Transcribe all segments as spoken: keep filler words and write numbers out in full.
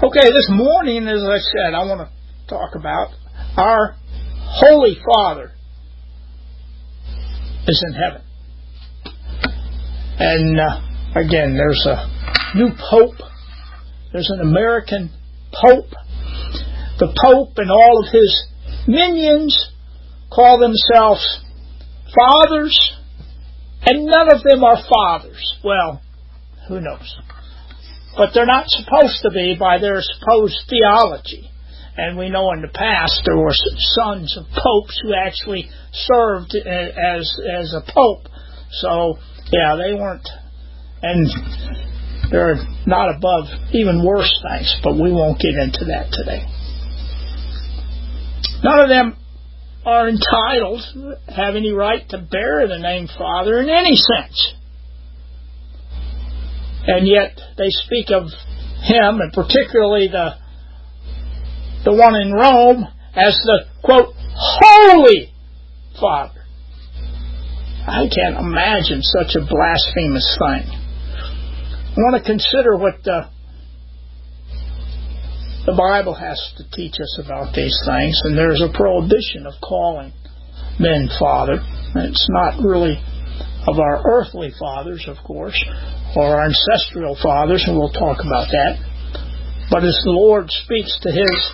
Okay, this morning, as I said, I want to talk about our Holy Father is in heaven. And uh, again, there's a new Pope. There's an American Pope. The Pope and all of his minions call themselves fathers, and none of them are fathers. Well, who knows? But they're not supposed to be by their supposed theology. And we know in the past there were sons of popes who actually served as as a pope. So, yeah, they weren't, and they're not above even worse things, but we won't get into that today. None of them are entitled, have any right to bear the name Father in any sense. And yet they speak of him, and particularly the the one in Rome, as the, quote, Holy Father. I can't imagine such a blasphemous thing. I want to consider what the, the Bible has to teach us about these things, and there's a prohibition of calling men Father. It's not really of our earthly fathers, of course, or our ancestral fathers, and we'll talk about that. But as the Lord speaks to His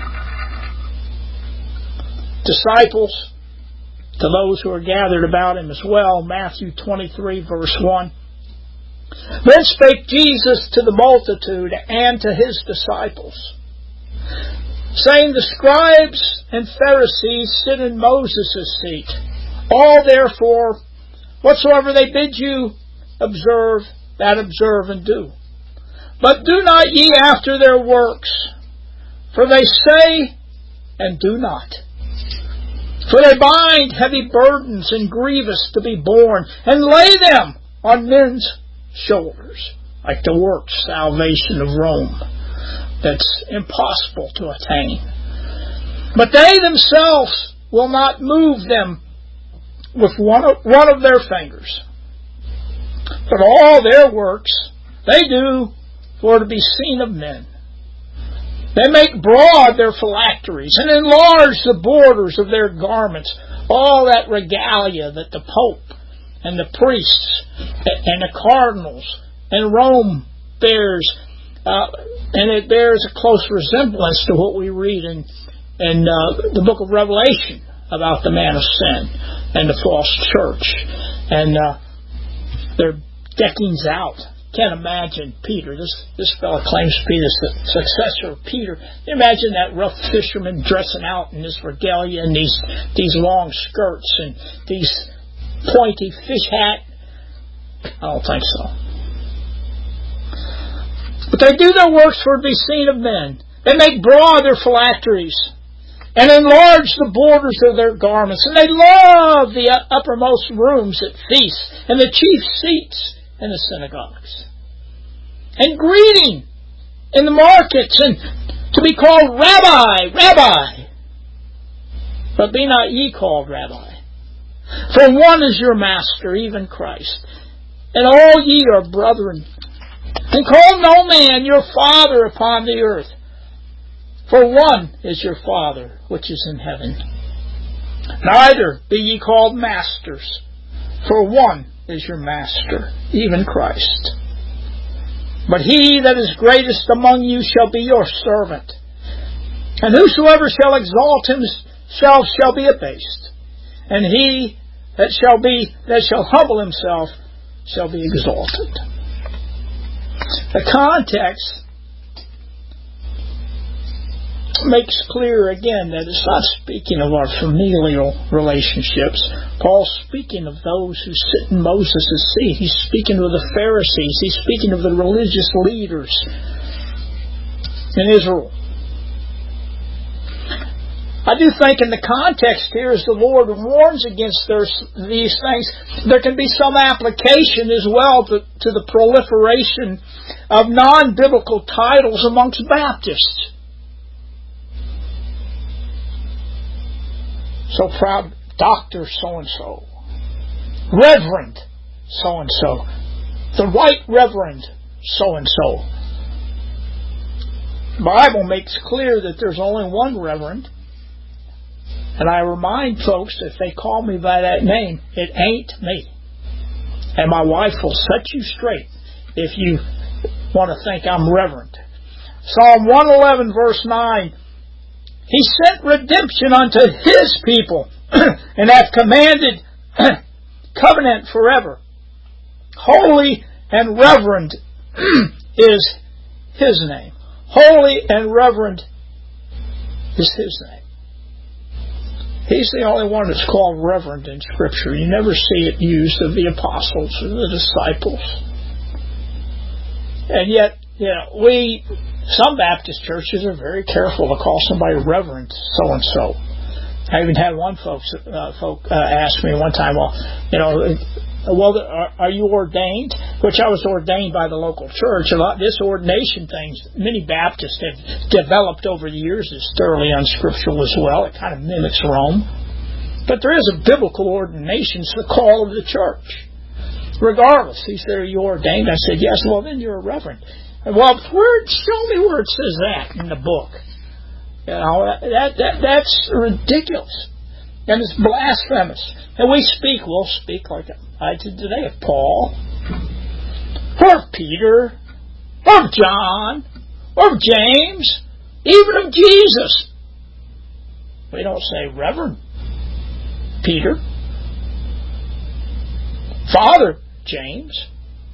disciples, to those who are gathered about Him as well, Matthew twenty-three, verse one, then spake Jesus to the multitude and to His disciples, saying, the scribes and Pharisees sit in Moses' seat. All therefore, whatsoever they bid you observe, that observe and do. But do not ye after their works, for they say and do not. For they bind heavy burdens and grievous to be borne, and lay them on men's shoulders, like the works salvation of Rome, that's impossible to attain. But they themselves will not move them with one of, one of their fingers. But all their works they do for to be seen of men. They make broad their phylacteries and enlarge the borders of their garments. All that regalia that the Pope and the priests and the cardinals and Rome bears, uh, and it bears a close resemblance to what we read in, in uh, the book of Revelation about the man of sin and the false church. And uh, their deckings out. Can't imagine Peter. This this fellow claims to be the successor of Peter. Imagine that rough fisherman dressing out in this regalia and these these long skirts and these pointy fish hat. I don't think so. But they do their works for to be seen of men. They make broad their phylacteries and enlarge the borders of their garments. And they love the uppermost rooms at feasts and the chief seats in the synagogues, and greeting in the markets, and to be called Rabbi, Rabbi. But be not ye called Rabbi, for one is your master, even Christ, and all ye are brethren. And call no man your father upon the earth, for one is your Father which is in heaven. Neither be ye called masters, for one is your master, even Christ. But he that is greatest among you shall be your servant. And whosoever shall exalt himself shall be abased, and he that shall be that shall humble himself shall be exalted. The context makes clear again that it's not speaking of our familial relationships. Paul's speaking of those who sit in Moses' seat. He's speaking of the Pharisees. He's speaking of the religious leaders in Israel. I do think in the context here, as the Lord warns against their, these things, there can be some application as well to, to the proliferation of non-biblical titles amongst Baptists. So proud, Doctor so-and-so, Reverend so-and-so, the Right Reverend so-and-so. The Bible makes clear that there's only one reverend. And I remind folks, if they call me by that name, it ain't me. And my wife will set you straight if you want to think I'm reverend. Psalm one eleven verse nine, He sent redemption unto His people and hath commanded covenant forever. Holy and reverend is His name. Holy and reverend is His name. He's the only one that's called reverend in Scripture. You never see it used of the apostles or the disciples. And yet, you know, we, some Baptist churches are very careful to call somebody reverend so-and-so. I even had one folks, uh, folk uh, ask me one time, well, you know, well, are, are you ordained? Which I was ordained by the local church. A lot this ordination thing, many Baptists have developed over the years, is thoroughly unscriptural as well. It kind of mimics Rome. But there is a biblical ordination. It's the call of the church. Regardless, he said, are you ordained? I said, yes. Well, then you're a reverend. Well, where, show me where it says that in the book. You know, that, that that's ridiculous. And it's blasphemous. And we speak, we'll speak like I did today of Paul, or of Peter, or of John, or of James, even of Jesus. We don't say Reverend Peter, Father James.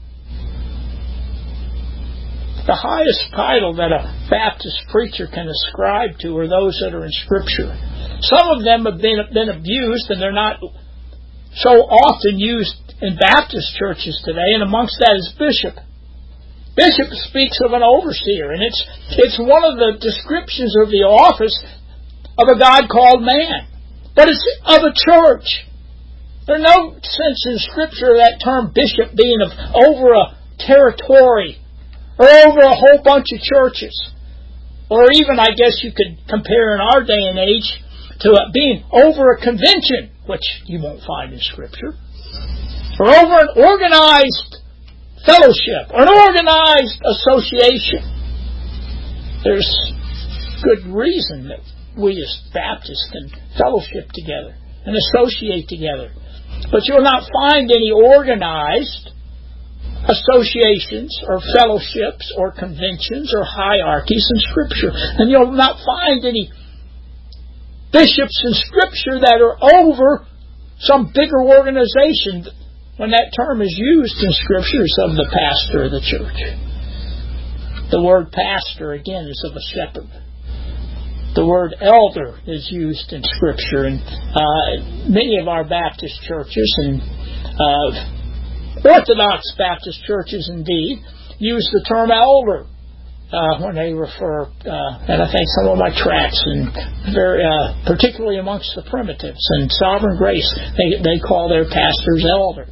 The highest title that a Baptist preacher can ascribe to are those that are in Scripture. Some of them have been, been abused, and they're not so often used in Baptist churches today, and amongst that is bishop. Bishop speaks of an overseer, and it's it's one of the descriptions of the office of a God-called man. But it's of a church. There's no sense in Scripture of that term bishop being of over a territory or over a whole bunch of churches. Or even, I guess you could compare in our day and age to it being over a convention, which you won't find in Scripture. Or over an organized fellowship or an organized association. There's good reason that we as Baptists can fellowship together and associate together. But you'll not find any organized associations or fellowships or conventions or hierarchies in Scripture. And you'll not find any bishops in Scripture that are over some bigger organization. When that term is used in Scripture, it's of the pastor of the church. The word pastor, again, is of a shepherd. The word elder is used in Scripture. And uh, many of our Baptist churches and uh, Orthodox Baptist churches, indeed, use the term elder uh, when they refer, uh, and I think some of my tracts, and very, uh, particularly amongst the primitives and Sovereign Grace, they they call their pastors elder.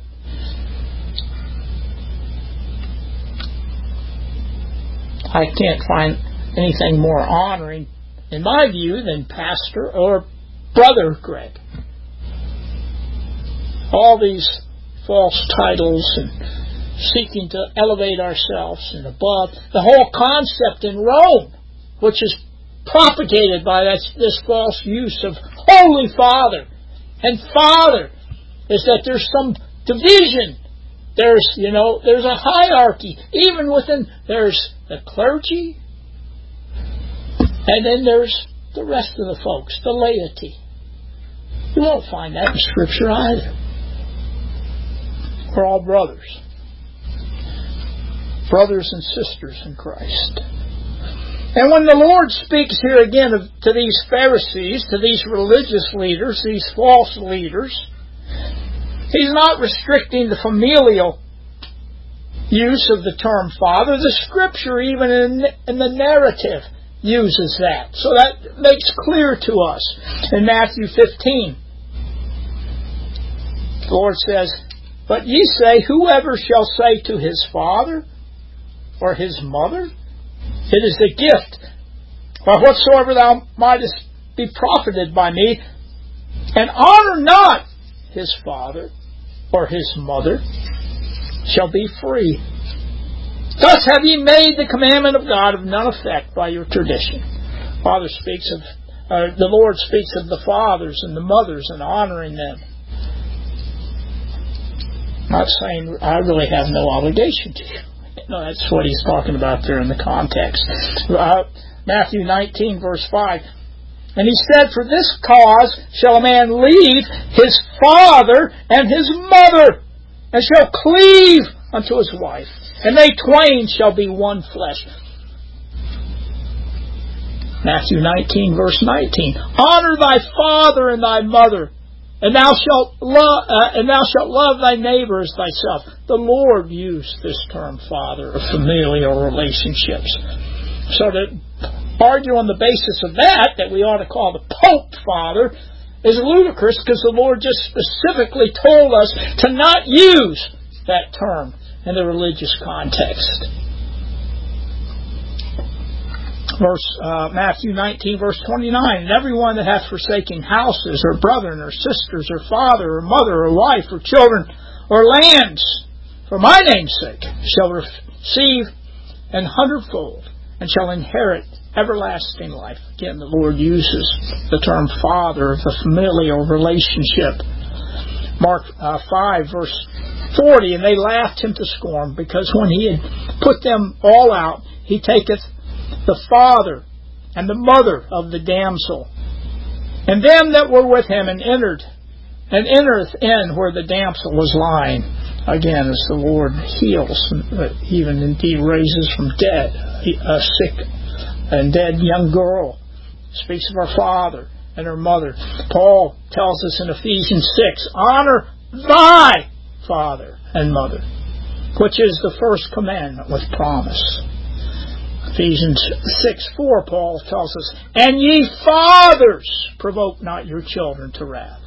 I can't find anything more honoring, in my view, than pastor or brother Greg. All these false titles and seeking to elevate ourselves and above. The whole concept in Rome, which is propagated by this, this false use of Holy Father and Father, is that there's some division. There's, you know, there's a hierarchy. Even within, there's the clergy, and then there's the rest of the folks, the laity. You won't find that in Scripture either. We're all brothers. Brothers and sisters in Christ. And when the Lord speaks here again of, to these Pharisees, to these religious leaders, these false leaders, He's not restricting the familial use of the term Father. The Scripture, even in, in the narrative, uses that. So that makes clear to us in Matthew fifteen. The Lord says, but ye say, whoever shall say to his father or his mother, it is a gift, or whatsoever thou mightest be profited by me, and honor not his father or his mother, shall be free Thus have ye made the commandment of God of none effect by your tradition. Father speaks of, uh, the Lord speaks of the fathers and the mothers and honoring them. Not saying I really have no obligation to you. No, that's what he's talking about there in the context. Uh, Matthew nineteen, verse five. And he said, for this cause shall a man leave his father and his mother, and shall cleave unto his wife, and they twain shall be one flesh. Matthew nineteen, verse nineteen. Honor thy father and thy mother, and thou shalt love, uh, and thou shalt love thy neighbor as thyself. The Lord used this term, father, of familial relationships. So to argue on the basis of that, that we ought to call the Pope Father, is ludicrous, because the Lord just specifically told us to not use that term in the religious context. Verse uh, Matthew nineteen, verse twenty-nine. And everyone that hath forsaken houses, or brethren, or sisters, or father, or mother, or wife, or children, or lands, for my name's sake, shall receive an hundredfold, and shall inherit everlasting life. Again, the Lord uses the term father of the familial relationship. Mark uh, five, verse forty. And they laughed him to scorn, because when he had put them all out, he taketh the father and the mother of the damsel, and them that were with him, and entered, and entereth in where the damsel was lying. Again, as the Lord heals, even indeed raises from dead a sick and dead young girl, speaks of her father and her mother. Paul tells us in Ephesians six, honor thy father and mother, which is the first commandment with promise. Ephesians six four, Paul tells us, and ye fathers, provoke not your children to wrath,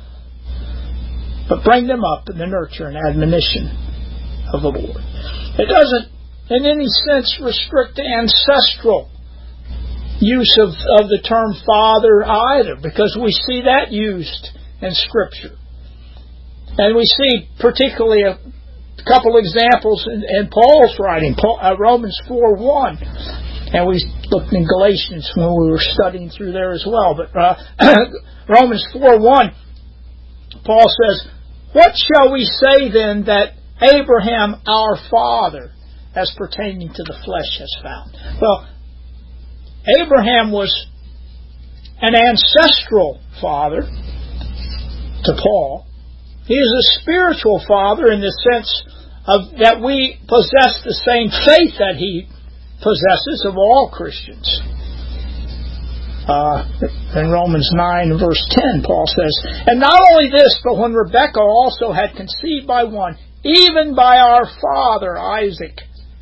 but bring them up in the nurture and admonition of the Lord. It doesn't in any sense restrict the ancestral use of, of the term father either, because we see that used in Scripture. And we see particularly a couple examples in, in Paul's writing, Paul, uh, Romans four one. And we looked in Galatians when we were studying through there as well. But uh, Romans four one, Paul says, what shall we say then that Abraham our father, as pertaining to the flesh, has found? Well, Abraham was an ancestral father to Paul. He is a spiritual father in the sense of that we possess the same faith that he possesses of all Christians. Uh, in Romans nine, verse ten, Paul says, and not only this, but when Rebekah also had conceived by one, even by our father Isaac.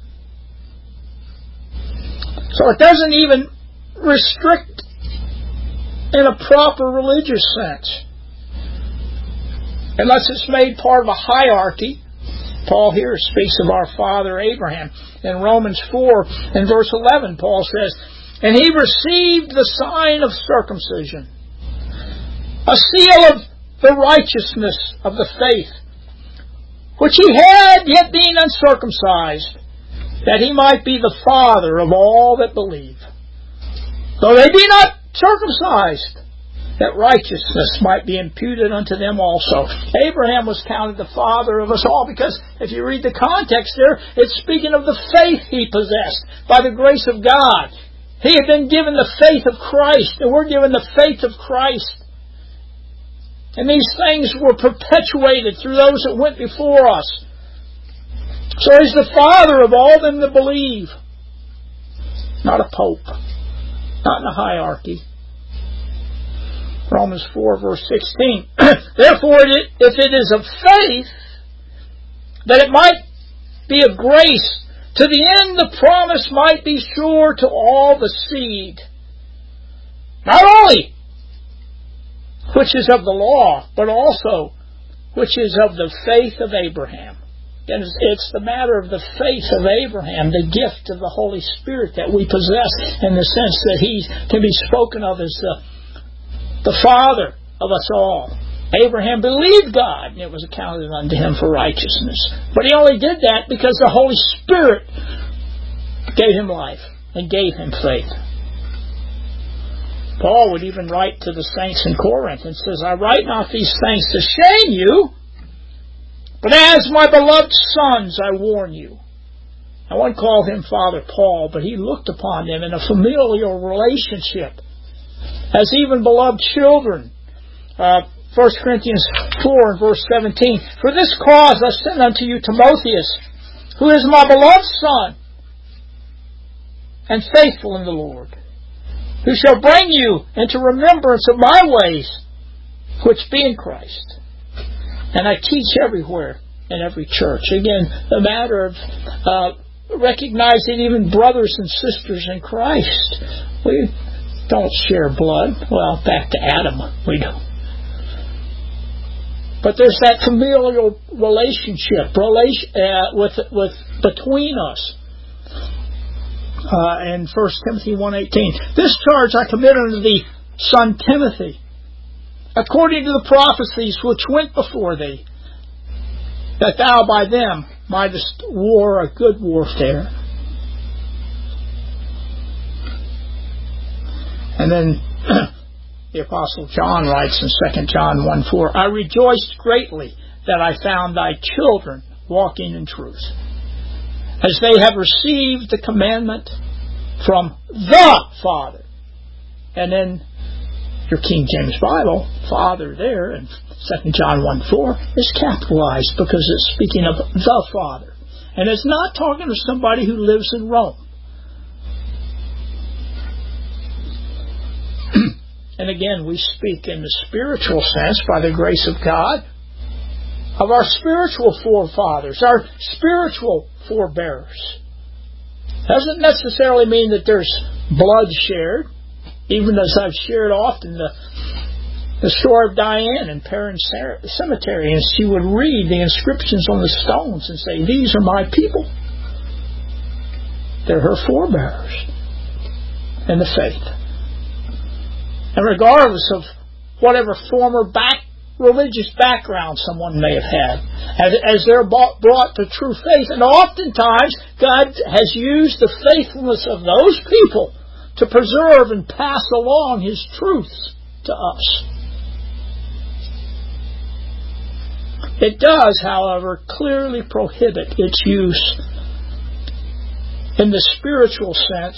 So it doesn't even restrict in a proper religious sense, unless it's made part of a hierarchy. Paul here speaks of our father Abraham. In Romans four and verse eleven, Paul says, and he received the sign of circumcision, a seal of the righteousness of the faith, which he had, yet being uncircumcised, that he might be the father of all that believe, though they be not circumcised, that righteousness might be imputed unto them also. Abraham was counted the father of us all, because if you read the context there, it's speaking of the faith he possessed by the grace of God. He had been given the faith of Christ, and we're given the faith of Christ. And these things were perpetuated through those that went before us. So he's the father of all them that believe. Not a pope. Not in a hierarchy. Romans four, verse sixteen. Therefore, if it is of faith, that it might be of grace, to the end the promise might be sure to all the seed, not only which is of the law, but also which is of the faith of Abraham. And it's the matter of the faith of Abraham, the gift of the Holy Spirit that we possess, in the sense that he can be spoken of as the the father of us all. Abraham believed God, and it was accounted unto him for righteousness. But he only did that because the Holy Spirit gave him life and gave him faith. Paul would even write to the saints in Corinth and says, I write not these things to shame you, but as my beloved sons I warn you. I won't call him Father Paul, but he looked upon them in a familial relationship as even beloved children. Uh, First Corinthians four and verse seventeen. For this cause I send unto you Timotheus, who is my beloved son, and faithful in the Lord, who shall bring you into remembrance of my ways, which be in Christ. And I teach everywhere in every church. Again, the matter of uh, recognizing even brothers and sisters in Christ. We don't share blood. Well, back to Adam, we don't. But there's that familial relationship relation, uh, with with between us. Uh, in First Timothy one eighteen, this charge I commit unto thee, son Timothy, according to the prophecies which went before thee, that thou by them mightest war a good warfare. And then the Apostle John writes in Second John one four, I rejoiced greatly that I found thy children walking in truth, as they have received the commandment from the Father. And then your King James Bible, Father there in Second John one four is capitalized because it's speaking of the Father. And it's not talking to somebody who lives in Rome. And again, we speak in the spiritual sense by the grace of God of our spiritual forefathers, our spiritual forebearers. Doesn't necessarily mean that there's blood shared, even as I've shared often the, the story of Diane in Perrin Cemetery, and she would read the inscriptions on the stones and say, these are my people. They're her forebearers in the faith. And regardless of whatever former back religious background someone may have had, as, as they're brought, brought to true faith. And oftentimes, God has used the faithfulness of those people to preserve and pass along His truths to us. It does, however, clearly prohibit its use in the spiritual sense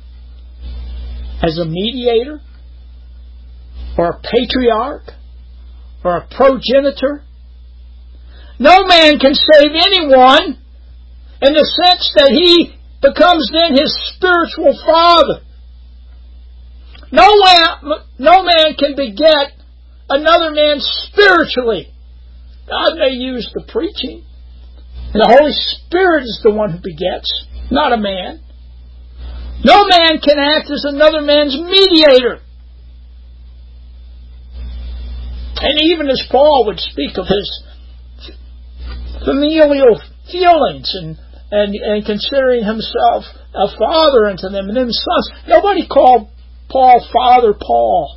as a mediator or a patriarch or a progenitor. No man can save anyone in the sense that he becomes then his spiritual father. No man, no man can beget another man spiritually. God may use the preaching, and the Holy Spirit is the one who begets, not a man. No man can act as another man's mediator. And even as Paul would speak of his familial feelings and, and, and considering himself a father unto them and then sons, nobody called Paul Father Paul.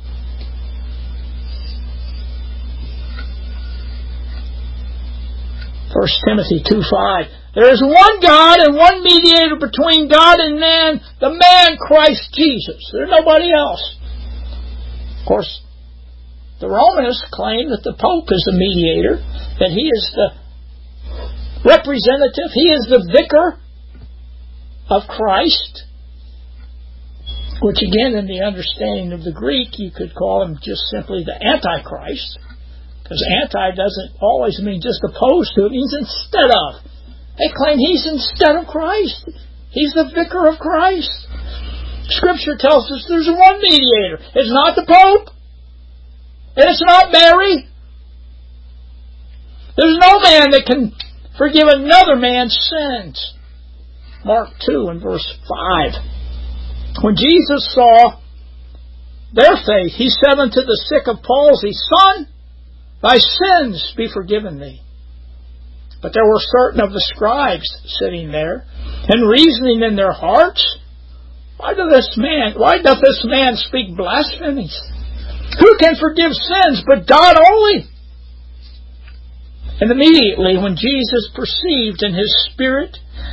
First Timothy two five. There is one God and one mediator between God and man, the man Christ Jesus. There's nobody else. Of course, the Romanists claim that the Pope is the mediator, that he is the representative, he is the vicar of Christ, which again, in the understanding of the Greek, you could call him just simply the Antichrist, because anti doesn't always mean just opposed to, it means instead of. They claim he's instead of Christ. He's the vicar of Christ. Scripture tells us there's one mediator. It's not the Pope. And it's not Mary. There's no man that can forgive another man's sins. Mark two and verse five. When Jesus saw their faith, He said unto the sick of palsy, Son, thy sins be forgiven thee. But there were certain of the scribes sitting there, and reasoning in their hearts, Why doth this man, why doth this man speak blasphemies? Who can forgive sins but God only? And immediately when Jesus perceived in His spirit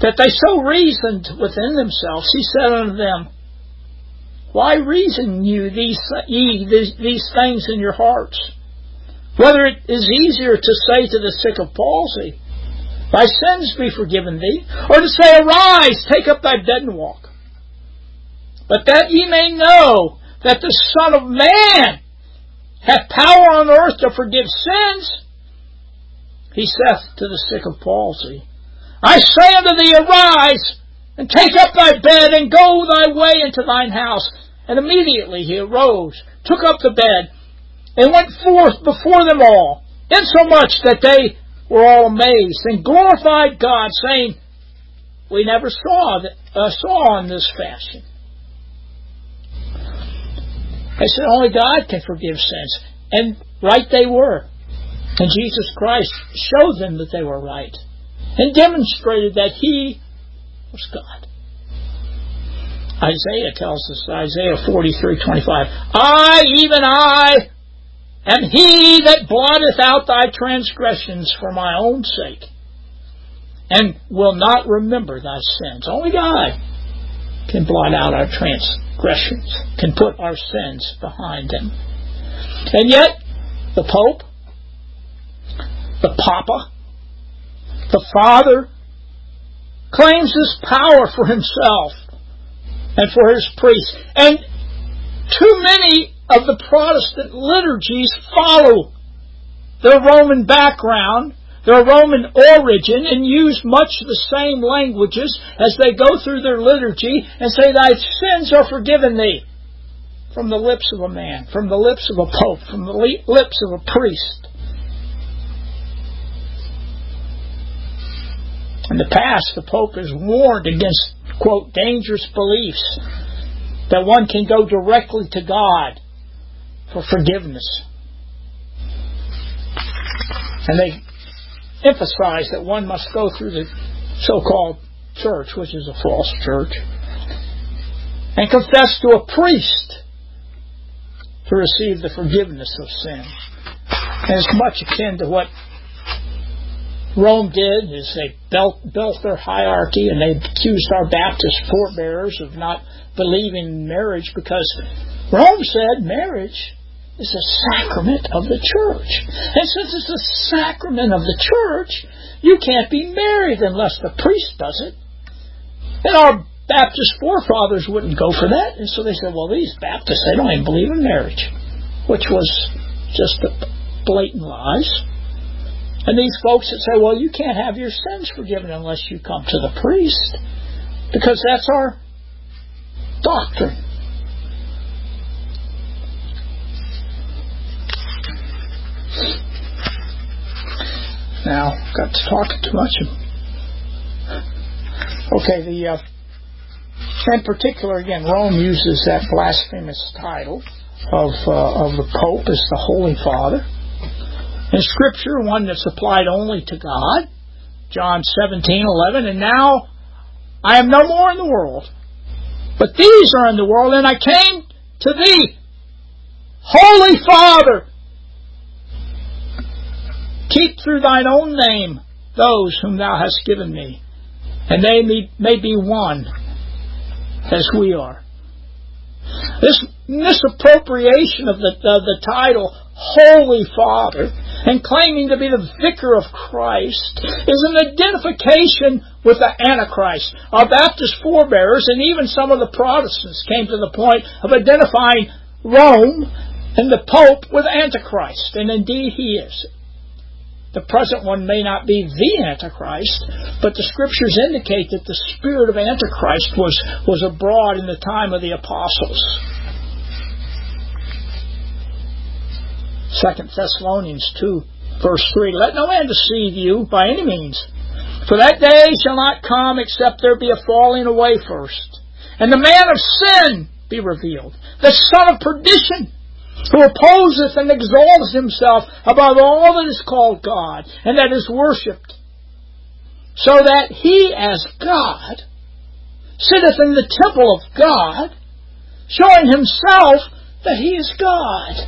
that they so reasoned within themselves, he said unto them, Why reason you these, ye these, these things in your hearts? Whether it is easier to say to the sick of palsy, Thy sins be forgiven thee, or to say, Arise, take up thy bed and walk. But that ye may know that the Son of Man hath power on earth to forgive sins, he saith to the sick of palsy, I say unto thee, Arise, and take up thy bed, and go thy way into thine house. And immediately he arose, took up the bed, and went forth before them all, insomuch that they were all amazed, and glorified God, saying, We never saw that, uh, saw in this fashion. They said, Only God can forgive sins. And right they were. And Jesus Christ showed them that they were right, and demonstrated that He was God. Isaiah tells us, Isaiah forty-three twenty-five, I, even I, am He that blotteth out thy transgressions for my own sake, and will not remember thy sins. Only God can blot out our transgressions, can put our sins behind Him. And yet, the Pope, the Papa, the Father, claims His power for Himself and for His priests. And too many of the Protestant liturgies follow their Roman background, their Roman origin, and use much the same languages as they go through their liturgy and say, Thy sins are forgiven thee. From the lips of a man, from the lips of a pope, from the lips of a priest. In the past, the Pope has warned against, quote, dangerous beliefs that one can go directly to God for forgiveness. And they emphasize that one must go through the so-called church, which is a false church, and confess to a priest to receive the forgiveness of sin. And it's much akin to what Rome did, is they built, built their hierarchy, and they accused our Baptist forebears of not believing in marriage, because Rome said marriage is a sacrament of the church. And since it's a sacrament of the church, you can't be married unless the priest does it. And our Baptist forefathers wouldn't go for that. And so they said, well, these Baptists, they don't even believe in marriage, which was just a blatant lies. And these folks that say, well, you can't have your sins forgiven unless you come to the priest, because that's our doctrine. Now, got to talk too much. Okay, the uh, in particular, again, Rome uses that blasphemous title of uh, of the Pope as the Holy Father. In Scripture, one that's applied only to God, John seventeen eleven, and now I am no more in the world, but these are in the world, and I came to thee, Holy Father. Keep through thine own name those whom thou hast given me, and they may, may be one as we are. This misappropriation of the, of the title Holy Father and claiming to be the vicar of Christ is an identification with the Antichrist. Our Baptist forebears and even some of the Protestants came to the point of identifying Rome and the Pope with Antichrist, and indeed he is. The present one may not be the Antichrist, but the Scriptures indicate that the spirit of Antichrist was, was abroad in the time of the apostles. Second Thessalonians two, verse three, let no man deceive you by any means, for that day shall not come except there be a falling away first, and the man of sin be revealed, the son of perdition, who opposeth and exalts himself above all that is called God and that is worshipped, so that he as God sitteth in the temple of God, showing himself that he is God.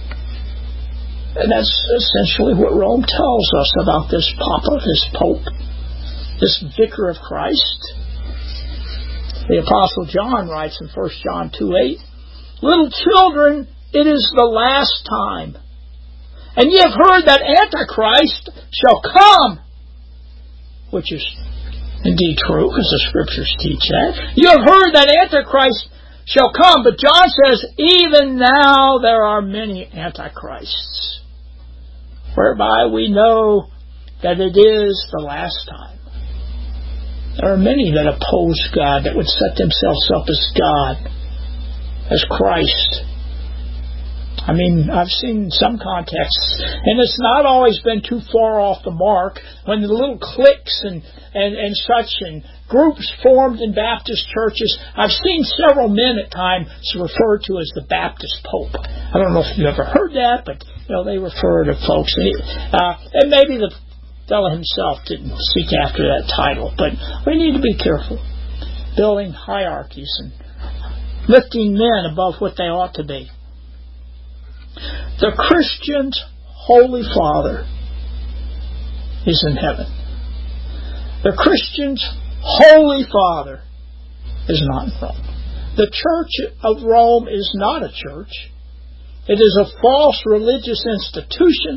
And that's essentially what Rome tells us about this Papa, this Pope. this vicar of Christ. The Apostle John writes in First John two eight, little children, it is the last time. And ye have heard that Antichrist shall come, which is indeed true, because the Scriptures teach that. You have heard that Antichrist shall come, but John says, even now there are many Antichrists, whereby we know that it is the last time. There are many that oppose God, that would set themselves up as God, as Christ. I mean, I've seen some contexts, and it's not always been too far off the mark, when the little cliques and, and, and such and groups formed in Baptist churches. I've seen several men at times referred to as the Baptist Pope. I don't know if you've ever heard that, but you know they refer to folks. And, uh, and maybe the fellow himself didn't seek after that title, but we need to be careful. Building hierarchies and lifting men above what they ought to be. The Christian's Holy Father is in heaven. The Christian's Holy Father is not in Rome. The Church of Rome is not a church. It is a false religious institution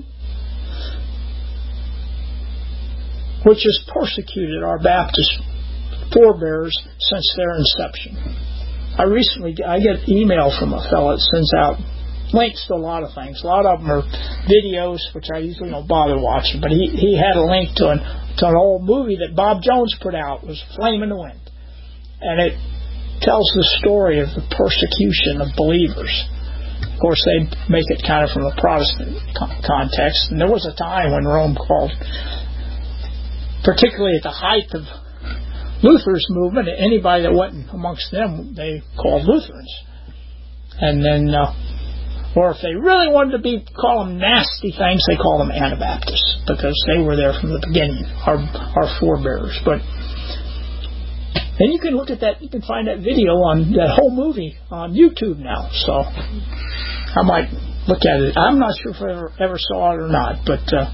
which has persecuted our Baptist forebears since their inception. I recently I get email from a fellow that sends out links to a lot of things. A lot of them are videos, which I usually don't bother watching, but he, he had a link to an, to an old movie that Bob Jones put out. It was Flame in the Wind. And it tells the story of the persecution of believers. Of course, they make it kind of from a Protestant context. And there was a time when Rome called, particularly at the height of Luther's movement, anybody that wasn't amongst them, they called Lutherans. And then... Uh, Or if they really wanted to be call them nasty things, they call them Anabaptists, because they were there from the beginning, our our forebears. But and you can look at that, you can find that video on that whole movie on YouTube now. So I might look at it. I'm not sure if I ever, ever saw it or not, but uh,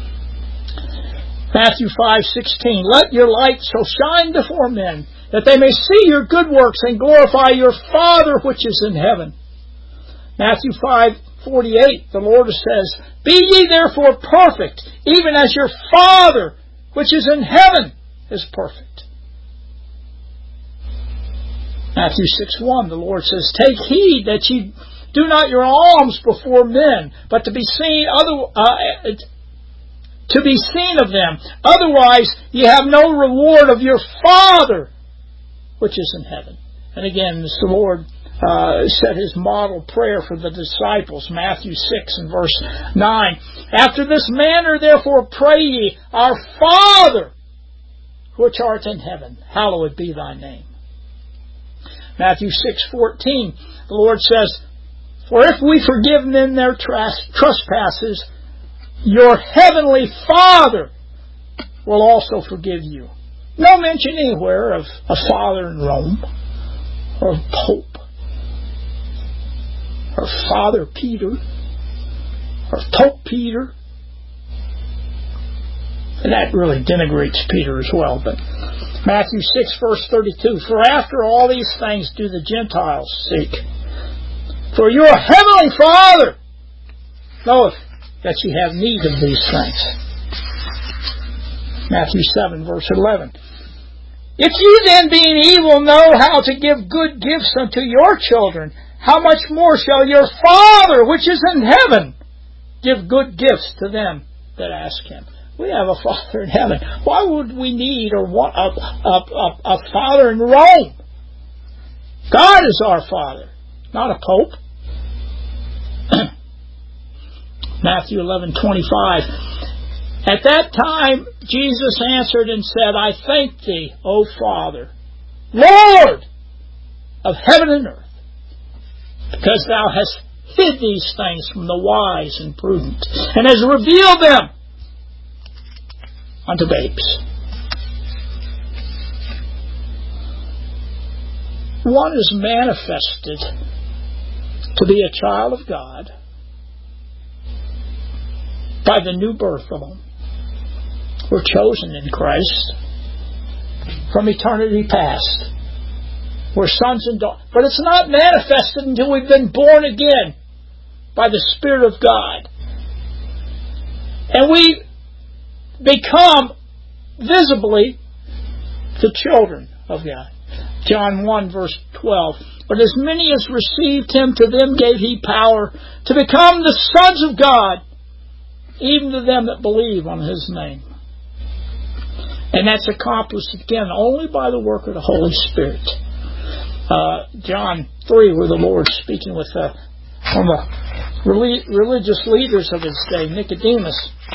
Matthew five sixteen. Let your light so shine before men that they may see your good works and glorify your Father which is in heaven. Matthew five forty-eight, the Lord says, be ye therefore perfect, even as your Father, which is in heaven, is perfect. Matthew six one, the Lord says, take heed that ye do not your alms before men, but to be seen other, uh, to be seen of them. Otherwise, ye have no reward of your Father, which is in heaven. And again, this the Lord Uh, set his model prayer for the disciples, Matthew six and verse nine. After this manner, therefore, pray ye, our Father, which art in heaven, hallowed be thy name. Matthew six fourteen, the Lord says, for if we forgive men their trespasses, your heavenly Father will also forgive you. No mention anywhere of a father in Rome, or a pope, or Father Peter, or Pope Peter. And that really denigrates Peter as well. But Matthew six verse thirty-two, for after all these things do the Gentiles seek. For your heavenly Father knoweth that ye have need of these things. Matthew seven verse eleven. If ye then, being evil, know how to give good gifts unto your children, how much more shall your Father, which is in heaven, give good gifts to them that ask him? We have a Father in heaven. Why would we need or want a, a, a, a Father in Rome? God is our Father, not a Pope. Matthew eleven twenty-five. At that time, Jesus answered and said, I thank thee, O Father, Lord of heaven and earth, because thou hast hid these things from the wise and prudent, and hast revealed them unto babes. One is manifested to be a child of God by the new birth alone. We're chosen in Christ. from eternity past. We're sons and daughters. But it's not manifested until we've been born again by the Spirit of God. And we become visibly the children of God. John one verse twelve. But as many as received Him, to them gave He power to become the sons of God, even to them that believe on His name. And that's accomplished again only by the work of the Holy Spirit. Uh, John three, where the Lord's speaking with uh, one of the religious leaders of His day, Nicodemus.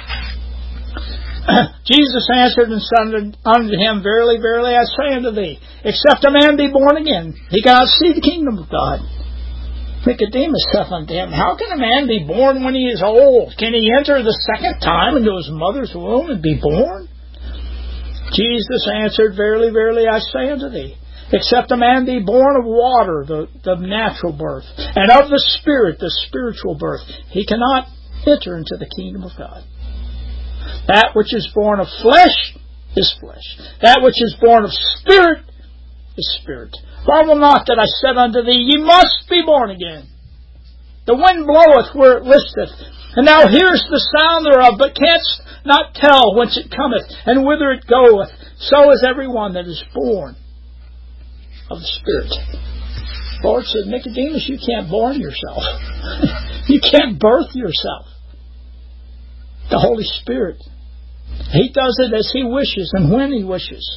Jesus answered and said unto him, Verily, verily, I say unto thee, except a man be born again, he cannot see the kingdom of God. Nicodemus saith unto him, How can a man be born when he is old? Can he enter the second time into his mother's womb and be born? Jesus answered, Verily, verily, I say unto thee, except a man be born of water, the, the natural birth, and of the Spirit, the spiritual birth, he cannot enter into the kingdom of God. That which is born of flesh is flesh. That which is born of spirit is spirit. Marvel not that I said unto thee, Ye must be born again. The wind bloweth where it listeth, and thou hearest the sound thereof, but canst not tell whence it cometh, and whither it goeth. So is every one that is born of the Spirit. The Lord said, Nicodemus, you can't born yourself. You can't birth yourself. The Holy Spirit, He does it as He wishes and when He wishes.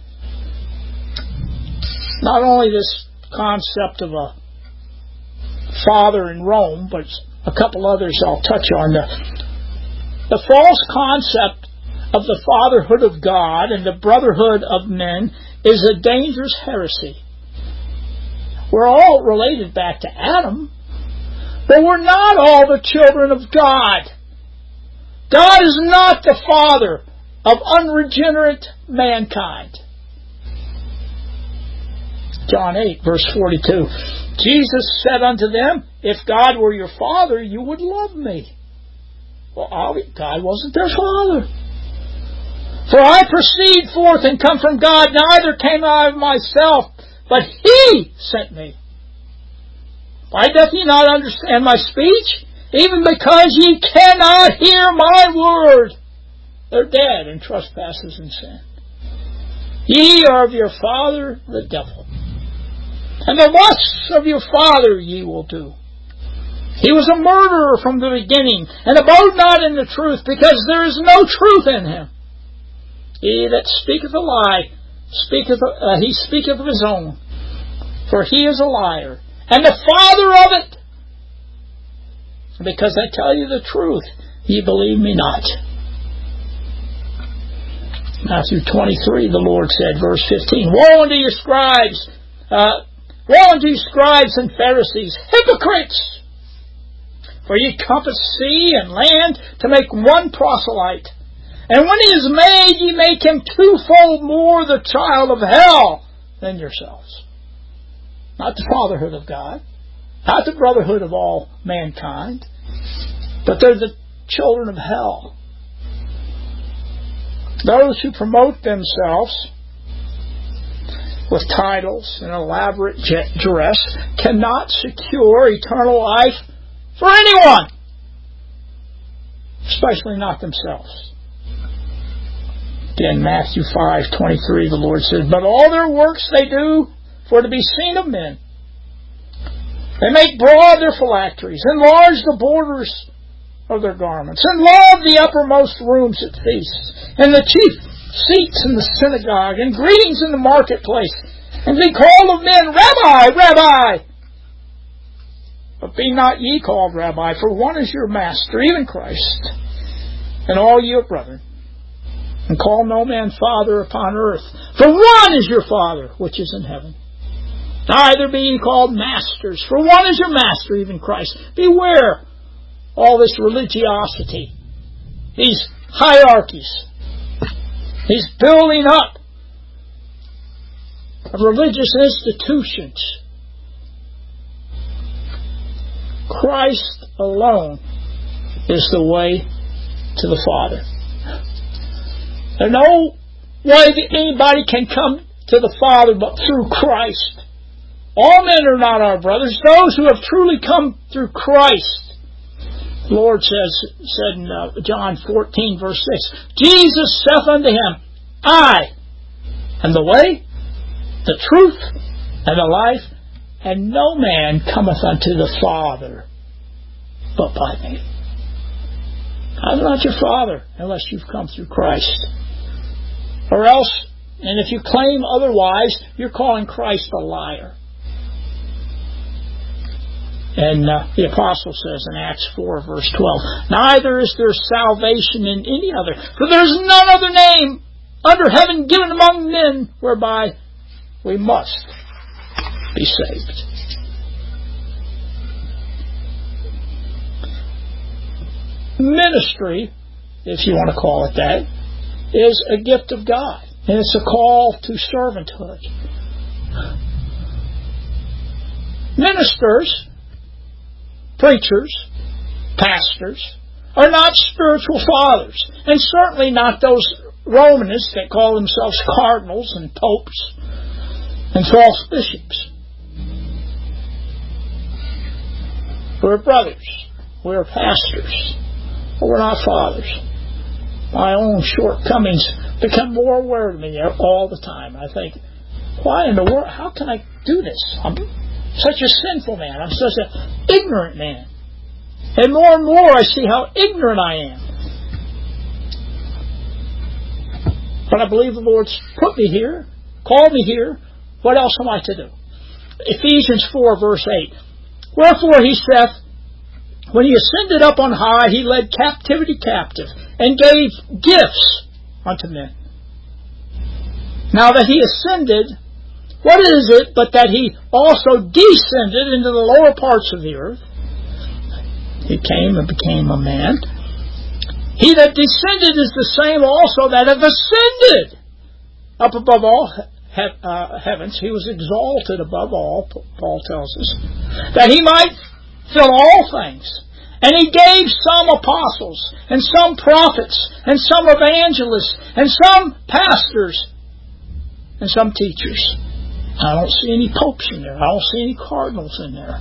Not only this concept of a father in Rome, but a couple others I'll touch on. The, the false concept of the fatherhood of God and the brotherhood of men is a dangerous heresy. We're all related back to Adam, but we're not all the children of God. God is not the father of unregenerate mankind. John eight, verse forty-two. Jesus said unto them, If God were your father, you would love me. Well, God wasn't their father. For I proceed forth and come from God, neither came I of myself, but He sent me. Why doth ye not understand my speech? Even because ye cannot hear my word. They're dead in trespasses and sin. Ye are of your father the devil, and the lusts of your father ye will do. He was a murderer from the beginning, and abode not in the truth, because there is no truth in him. He that speaketh a lie, speaketh uh, he speaketh of his own, for he is a liar, and the father of it. Because I tell you the truth, ye believe me not. Matthew twenty-three, the Lord said, verse fifteen, Woe unto you scribes, uh, woe unto you scribes and Pharisees, hypocrites! For ye compass sea and land to make one proselyte. And when he is made, ye make him twofold more the child of hell than yourselves. Not the fatherhood of God, not the brotherhood of all mankind, but they're the children of hell. Those who promote themselves with titles and elaborate dress cannot secure eternal life for anyone, especially not themselves. Again, Matthew five twenty-three, the Lord says, But all their works they do for to be seen of men. They make broad their phylacteries, enlarge the borders of their garments, and love the uppermost rooms at feasts, and the chief seats in the synagogue, and greetings in the marketplace, and be called of men, Rabbi, Rabbi! But be not ye called Rabbi, for one is your master, even Christ, and all ye are brethren. And call no man Father upon earth, for one is your Father, which is in heaven. Neither be ye called masters, for one is your master, even Christ. Beware all this religiosity, these hierarchies, these building up of religious institutions. Christ alone is the way to the Father. There are no way that anybody can come to the Father but through Christ. All men are not our brothers. Those who have truly come through Christ. The Lord says, said in uh, John fourteen, verse six, Jesus saith unto him, I am the way, the truth, and the life, and no man cometh unto the Father but by me. I'm not your Father unless you've come through Christ. Or else, and if you claim otherwise, you're calling Christ a liar. And uh, the Apostle says in Acts four, verse twelve, neither is there salvation in any other, for there is none other name under heaven given among men whereby we must be saved. Ministry, if you want to call it that, is a gift of God. And it's a call to servanthood. Ministers, preachers, pastors, are not spiritual fathers. And certainly not those Romanists that call themselves cardinals and popes and false bishops. We're brothers. We're pastors. But we're not fathers. My own shortcomings become more aware of me all the time. I think, why in the world, how can I do this? I'm such a sinful man. I'm such an ignorant man. And more and more I see how ignorant I am. But I believe the Lord's put me here, called me here. What else am I to do? Ephesians four, verse eight. Wherefore he saith, when he ascended up on high, he led captivity captive, and gave gifts unto men. Now that he ascended, what is it but that he also descended into the lower parts of the earth? He came and became a man. He that descended is the same also that hath ascended up above all he- uh, heavens. He was exalted above all, Paul tells us, that he might fill all things. And he gave some apostles, and some prophets, and some evangelists, and some pastors, and some teachers. I don't see any popes in there. I don't see any cardinals in there.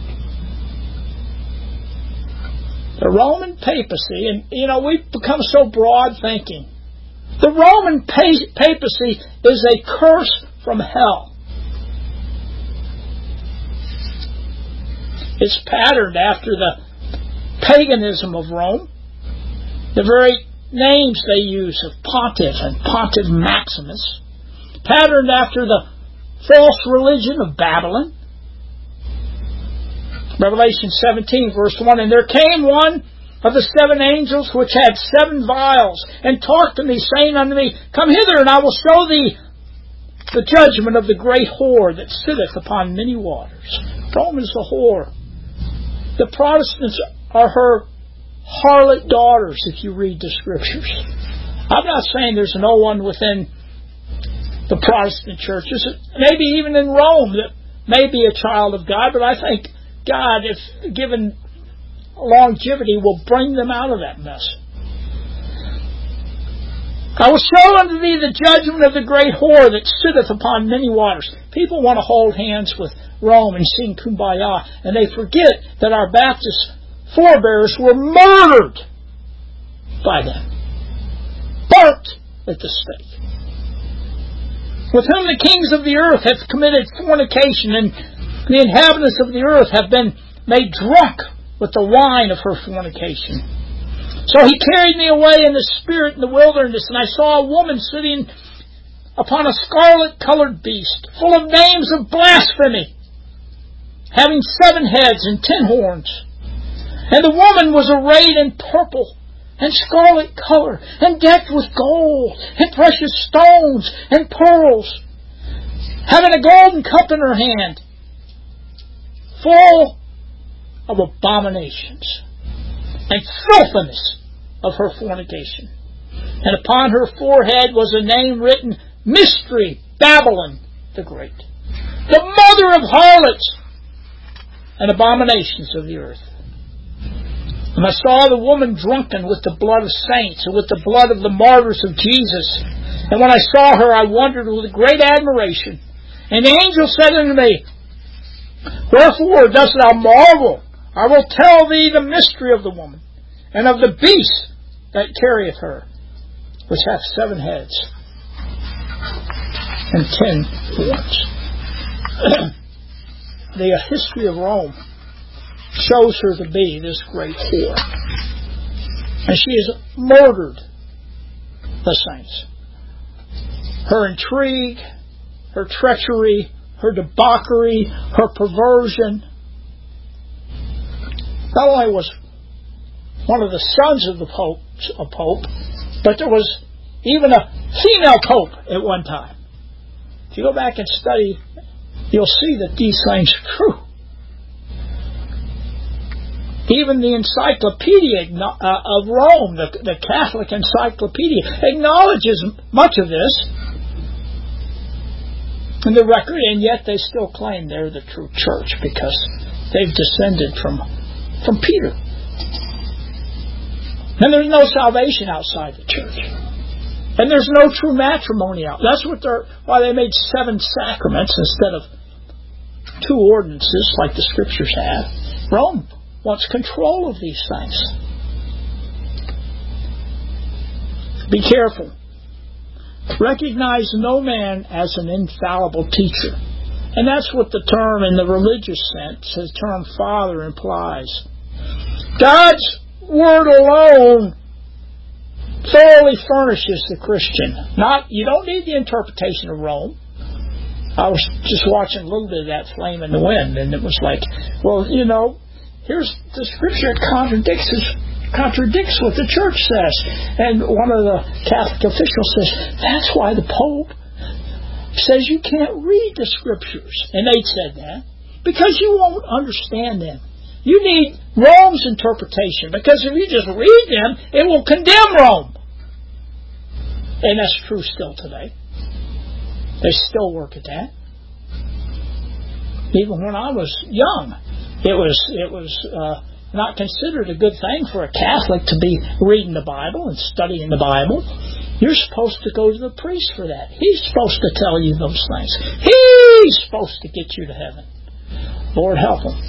The Roman papacy, and you know, we've become so broad thinking. The Roman papacy is a curse from hell. It's patterned after the paganism of Rome. The very names they use of Pontiff and Pontiff Maximus. Patterned after the false religion of Babylon. Revelation seventeen, verse one, and there came one of the seven angels which had seven vials, and talked to me, saying unto me, come hither, and I will show thee the judgment of the great whore that sitteth upon many waters. Rome is the whore. The Protestants are her harlot daughters, if you read the Scriptures. I'm not saying there's no one within the Protestant churches, maybe even in Rome, that may be a child of God, but I think God, if given longevity, will bring them out of that mess. I will show unto thee the judgment of the great whore that sitteth upon many waters. People want to hold hands with Rome and sing Kumbaya, and they forget that our Baptist forebears were murdered by them, burnt at the stake. With whom the kings of the earth have committed fornication, and the inhabitants of the earth have been made drunk with the wine of her fornication. So he carried me away in the spirit in the wilderness, and I saw a woman sitting upon a scarlet-colored beast, full of names of blasphemy, having seven heads and ten horns. And the woman was arrayed in purple and scarlet color, and decked with gold and precious stones and pearls, having a golden cup in her hand, full of abominations and filthiness of her fornication. And upon her forehead was a name written, Mystery, Babylon the Great, the mother of harlots and abominations of the earth. And I saw the woman drunken with the blood of saints, and with the blood of the martyrs of Jesus. And when I saw her, I wondered with great admiration. And the angel said unto me, Wherefore dost thou marvel? I will tell thee the mystery of the woman, and of the beast that carrieth her, which hath seven heads and ten horns. The history of Rome shows her to be this great whore. And she has murdered the saints. Her intrigue, her treachery, her debauchery, her perversion. Not only was one of the sons of the Pope a Pope, but there was even a female Pope at one time. If you go back and study, you'll see that these things are true. Even the Encyclopedia of Rome, the, the Catholic Encyclopedia, acknowledges much of this in the record, and yet they still claim they're the true church because they've descended from, from Peter. And there's no salvation outside the church. And there's no true matrimony out. That's what they're, why they made seven sacraments instead of two ordinances like the Scriptures have. Rome wants control of these things. Be careful. Recognize no man as an infallible teacher. And that's what the term in the religious sense, the term father, implies. God's Word alone thoroughly furnishes the Christian. Not, you don't need the interpretation of Rome. I was just watching a little bit of that Flame in the Wind, and it was like, well, you know, here's the Scripture contradicts contradicts what the church says. And one of the Catholic officials says, that's why the Pope says you can't read the Scriptures. And they said that because you won't understand them. You need Rome's interpretation, because if you just read them, it will condemn Rome. And that's true still today. They still work at that. Even when I was young, it was it was uh, not considered a good thing for a Catholic to be reading the Bible and studying the Bible. You're supposed to go to the priest for that. He's supposed to tell you those things. He's supposed to get you to heaven. Lord help him.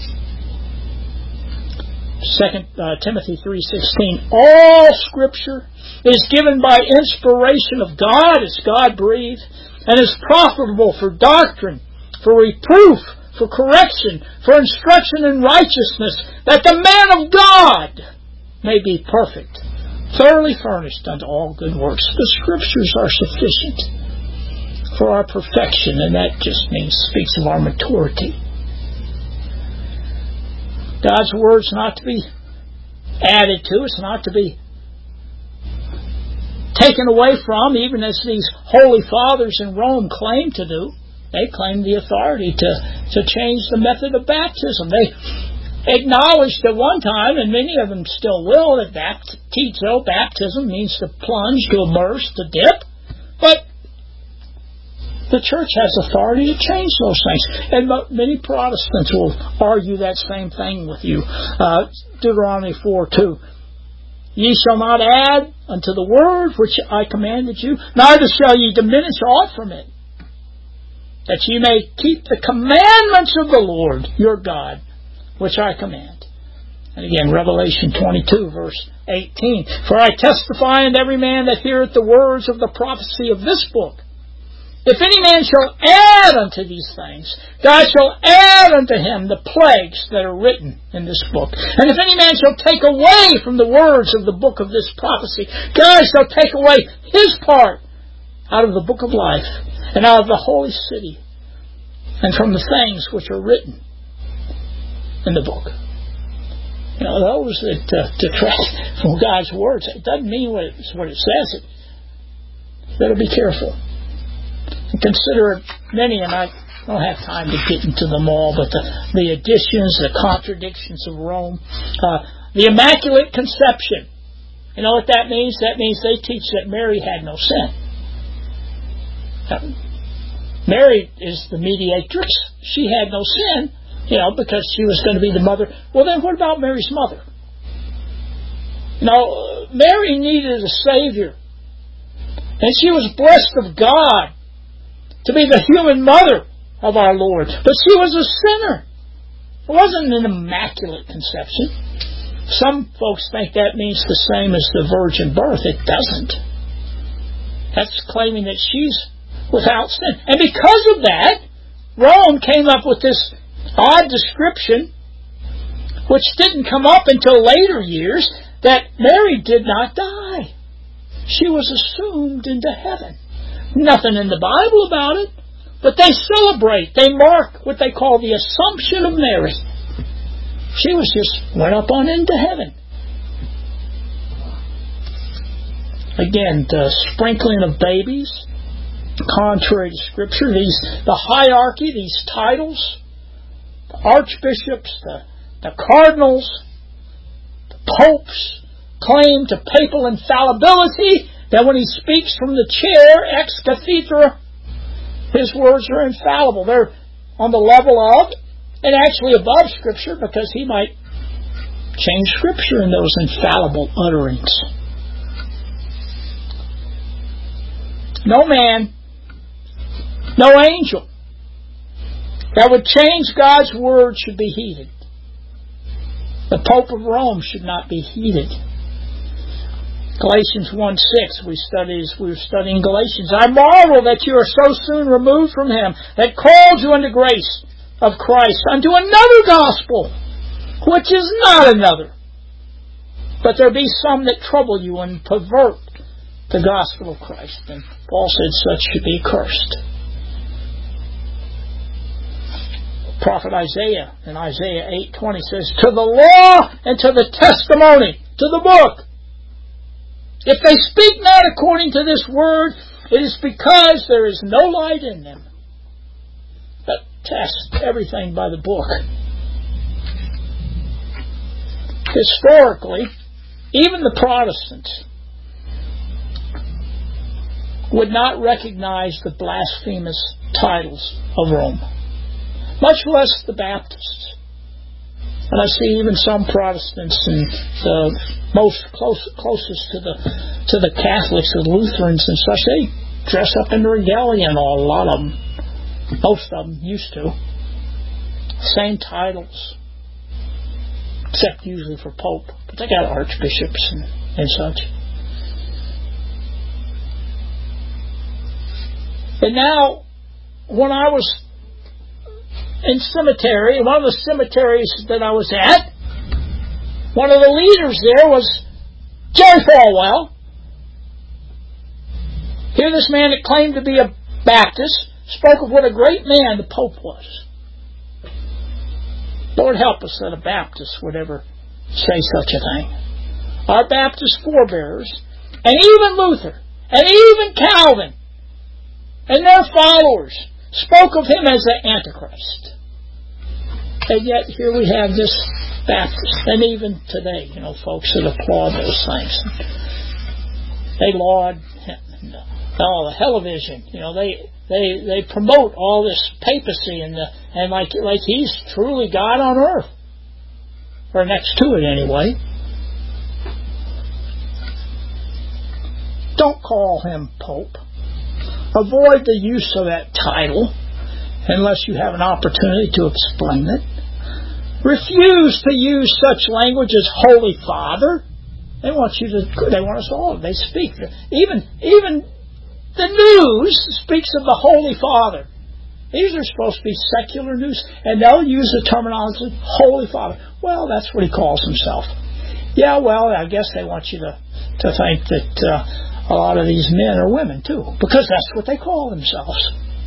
Second uh, Timothy three sixteen. All Scripture is given by inspiration of God. It's God-breathed and is profitable for doctrine, for reproof, for correction, for instruction in righteousness, that the man of God may be perfect, thoroughly furnished unto all good works. The Scriptures are sufficient for our perfection, and that just means speaks of our maturity. God's Word's not to be added to. It's not to be taken away from, even as these holy fathers in Rome claim to do. They claim the authority to, to change the method of baptism. They acknowledged at one time, and many of them still will, that baptizo, baptism means to plunge, to immerse, to dip. But the church has authority to change those things. And many Protestants will argue that same thing with you. Uh, Deuteronomy four two. Ye shall not add unto the word which I commanded you, neither shall ye diminish aught from it, that ye may keep the commandments of the Lord your God, which I command. And again, Revelation twenty-two, verse eighteen. For I testify unto every man that heareth the words of the prophecy of this book. If any man shall add unto these things, God shall add unto him the plagues that are written in this book. And if any man shall take away from the words of the book of this prophecy, God shall take away his part out of the book of life, and out of the holy city, and from the things which are written in the book. You know, those that uh, detract from God's words, it doesn't mean what it, what it says. It better be careful. And consider many, and I don't have time to get into them all, but the, the additions, the contradictions of Rome. Uh, the Immaculate Conception. You know what that means? That means they teach that Mary had no sin. Uh, Mary is the mediatrix. She had no sin, you know, because she was going to be the mother. Well, then what about Mary's mother? You know, Mary needed a Savior. And she was blessed of God to be the human mother of our Lord. But she was a sinner. It wasn't an immaculate conception. Some folks think that means the same as the virgin birth. It doesn't. That's claiming that she's without sin. And because of that, Rome came up with this odd description, which didn't come up until later years, that Mary did not die. She was assumed into heaven. Nothing in the Bible about it, but they celebrate, they mark what they call the Assumption of Mary. She was just went up on into heaven. Again, the sprinkling of babies, contrary to Scripture, these the hierarchy, these titles, the archbishops, the, the cardinals, the popes claim to papal infallibility, that when he speaks from the chair, ex cathedra, his words are infallible. They're on the level of, and actually above Scripture, because he might change Scripture in those infallible utterings. No man, no angel that would change God's Word should be heeded. The Pope of Rome should not be heeded. Galatians one six, we studied as we were studying Galatians. I marvel that you are so soon removed from Him that called you unto grace of Christ unto another gospel, which is not another. But there be some that trouble you and pervert the gospel of Christ. And Paul said such should be cursed. Prophet Isaiah in Isaiah eight twenty says, to the law and to the testimony, to the book. If they speak not according to this word, it is because there is no light in them. But test everything by the book. Historically, even the Protestants would not recognize the blasphemous titles of Rome, much less the Baptists. And I see even some Protestants and the most close, closest to the to the Catholics, the Lutherans and such, they dress up in the regalia and all. A lot of them, most of them used to. Same titles, except usually for Pope, but they got archbishops and, and such. And now, when I was in cemetery, one of the cemeteries that I was at, one of the leaders there was Jerry Falwell. Here this man that claimed to be a Baptist spoke of what a great man the Pope was. Lord help us that a Baptist would ever say such a thing. Our Baptist forebears, and even Luther, and even Calvin, and their followers spoke of him as the Antichrist. And yet here we have this Baptist, and even today, you know, folks that applaud those things. They laud, oh, the television, you know, they they they promote all this papacy and the, and like like he's truly God on earth, or next to it anyway. Don't call him Pope. Avoid the use of that title unless you have an opportunity to explain it. Refuse to use such language as Holy Father. They want you to. They want us all. They speak. Even even the news speaks of the Holy Father. These are supposed to be secular news, and they'll use the terminology Holy Father. Well, that's what he calls himself. Yeah, well, I guess they want you to to think that uh, a lot of these men are women too, because that's what they call themselves.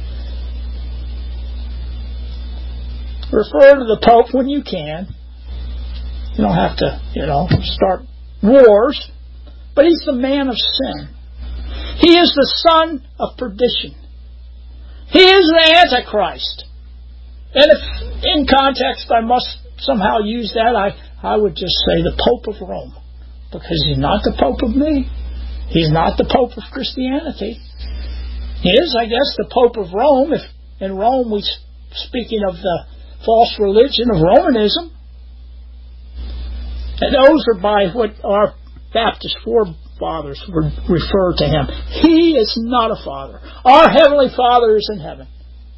Refer to the Pope when you can. You don't have to, you know, start wars. But he's the man of sin. He is the son of perdition. He is the Antichrist. And if in context I must somehow use that, I, I would just say the Pope of Rome. Because he's not the Pope of me. He's not the Pope of Christianity. He is, I guess, the Pope of Rome. If in Rome we speaking of the false religion of Romanism. And those are by what our Baptist fathers would refer to Him. He is not a father. Our Heavenly Father is in heaven.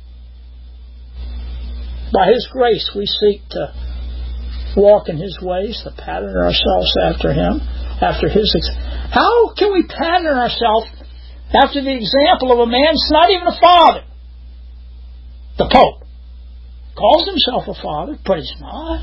By His grace we seek to walk in His ways, to pattern ourselves after Him, after His... Ex- How can we pattern ourselves after the example of a man that's not even a father? The Pope calls himself a father, but he's not.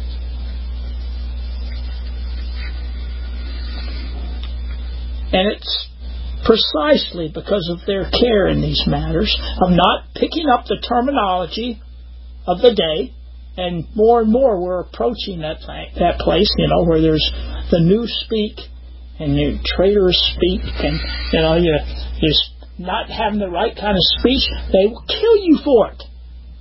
And it's precisely because of their care in these matters, of not picking up the terminology of the day, and more and more we're approaching that that place, you know, where there's the new speak and you traitors speak, and you know you you're not having the right kind of speech. They will kill you for it.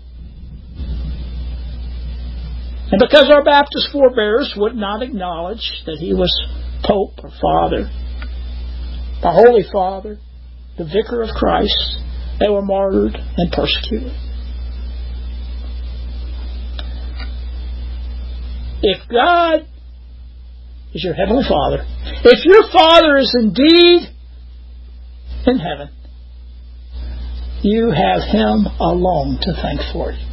And because our Baptist forebears would not acknowledge that he was Pope or Father, the Holy Father, the Vicar of Christ, they were martyred and persecuted. If God is your Heavenly Father, if your Father is indeed in heaven, you have Him alone to thank for it.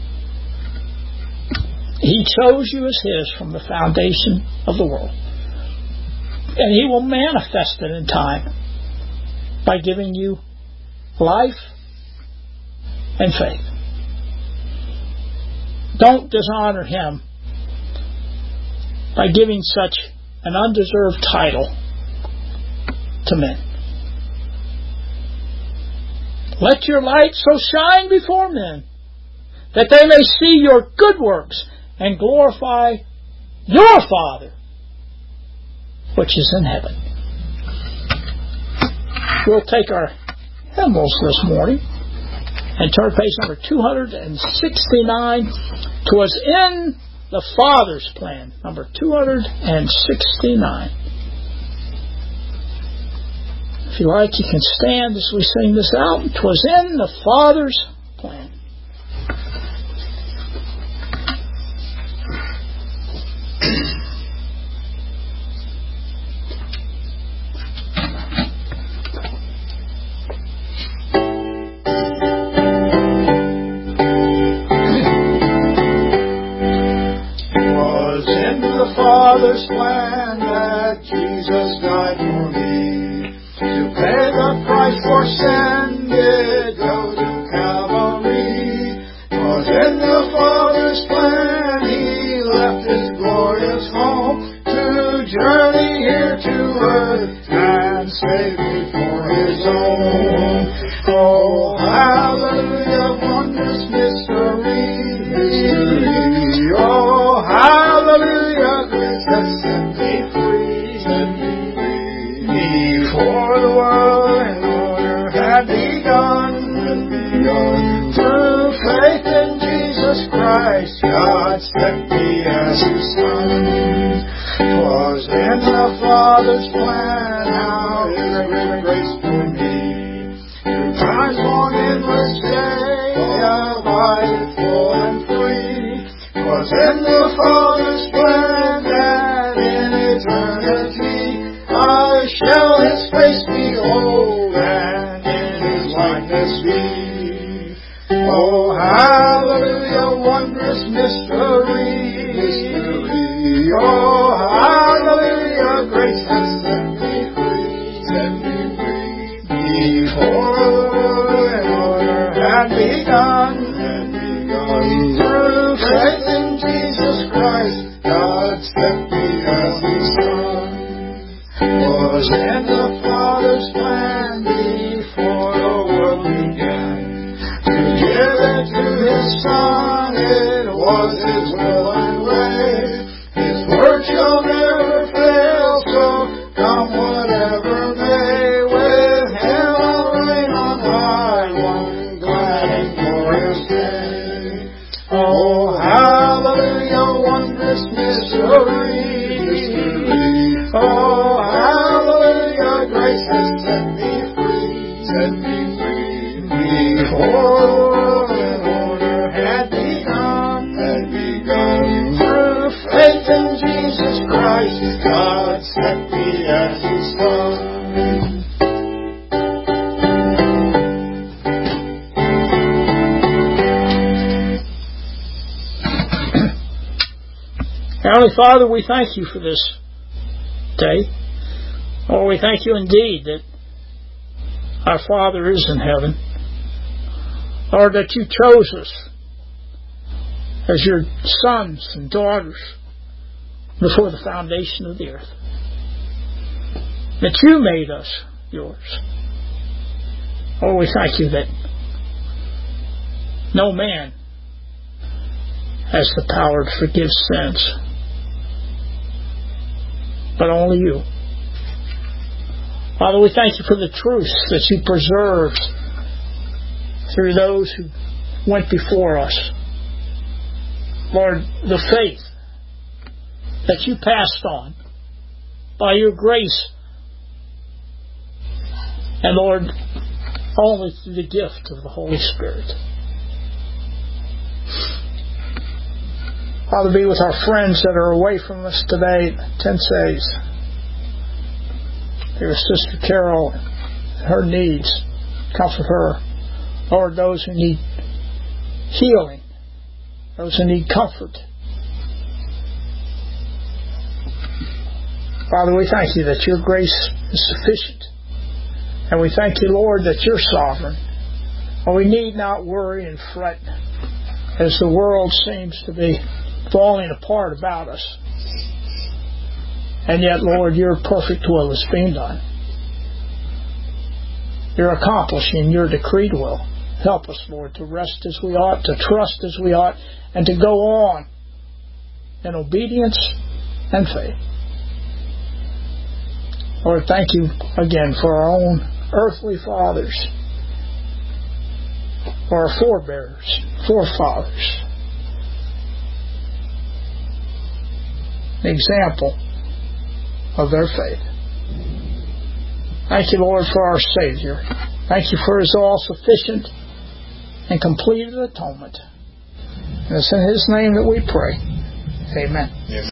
He chose you as His from the foundation of the world. And He will manifest it in time by giving you life and faith. Don't dishonor Him by giving such an undeserved title to men. Let your light so shine before men that they may see your good works and glorify your Father which is in heaven. We'll take our hymnals this morning and turn to page number two sixty-nine. 'Twas in the Father's plan, number two sixty-nine. If you like, you can stand as we sing this out. 'Twas in the Father's plan. Father's plan that Jesus died for me, to pay the price for sin, did go to Calvary. 'Twas in the Father's plan He left His glorious home to journey here to earth and save me for His own. Oh, hallelujah, wondrous mystery, mystery. Oh, hallelujah, set me free, set me free. Before the world and order had begun, begun, through faith in Jesus Christ, God sent me as His Son. 'Twas in the Father's plan, how His great grace for me, through time's long endless day, abideth full and free. 'Twas in the Father's plan that in eternity I shall His face behold and in His likeness be. Oh, hallelujah, wondrous mystery, mystery. Oh, hallelujah, grace has set me free, set me free. Before an order had begun, had begun, through faith in Jesus Christ, God sent me as His Son. 'Twas in the Father's plan before the world began, to give it to His Son. It was His will and way. His word shall never fail, so come whatever may. With Him I'll reign on high, one glad and glorious day. Oh, hallelujah, wondrous mystery, mystery. Oh, hallelujah, grace has set me free, set me free. Before an order had begun, had begun, through faith in Jesus Christ, God set me as His Son. Heavenly Father, we thank You for this day. Lord, we thank You indeed that our Father is in heaven. Lord, that You chose us as Your sons and daughters before the foundation of the earth. That You made us Yours. Lord, we thank You that no man has the power to forgive sins, but only You. Father, we thank You for the truths that You preserved through those who went before us. Lord, the faith that You passed on by Your grace, and Lord, only through the gift of the Holy Spirit. Father, be with our friends that are away from us today. Tenseys, dear Sister Carol, her needs, comfort her. Lord, those who need healing, those who need comfort. Father, we thank You that Your grace is sufficient. And we thank You, Lord, that You're sovereign. And we need not worry and fret as the world seems to be falling apart about us. And yet, Lord, Your perfect will is being done. You're accomplishing Your decreed will. Help us, Lord, to rest as we ought, to trust as we ought, and to go on in obedience and faith. Lord, thank You again for our own earthly fathers, for our forebears, forefathers. The example of their faith. Thank You, Lord, for our Savior. Thank You for His all-sufficient and completed atonement. And it's in His name that we pray. Amen. Yes.